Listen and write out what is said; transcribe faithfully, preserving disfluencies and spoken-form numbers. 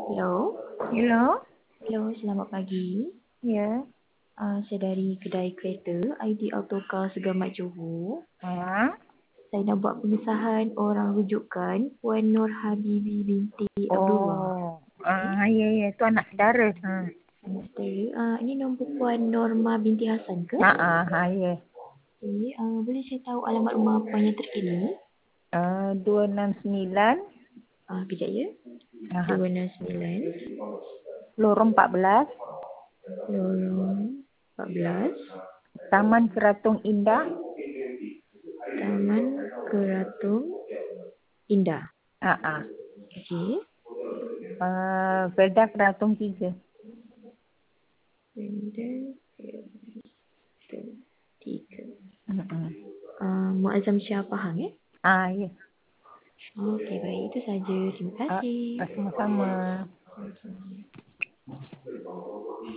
Hello. Hello? Hello, selamat pagi. Ya. Uh, saya dari kedai kereta I D Autocar Segamat Johor. Ha? Saya nak buat pengesahan orang rujukan Puan Nur Habibi binti Abdullah. Oh. Ah, ya, ya. Tu anak saudara. Ha. Anak saudara. Uh, ini nombor Puan Norma binti Hassan ke? Ha, ha, ha, ya. Okay. Uh, boleh saya tahu alamat rumah puan yang terkini? Uh, dua enam sembilan. Uh, kejap ya. Aha. dua enam sembilan. Lorong empat belas. Lorong empat belas. Taman Keratung Indah. Taman Keratung Indah. Ha, ha. Okey. Uh, Perda Keratung tiga. Benda Keratung tiga. Hmm. Uh, Muazzam Syah Pahang ya? Ah, ya. Okey, baik. Itu saja. Terima Ah, kasih. sama-sama.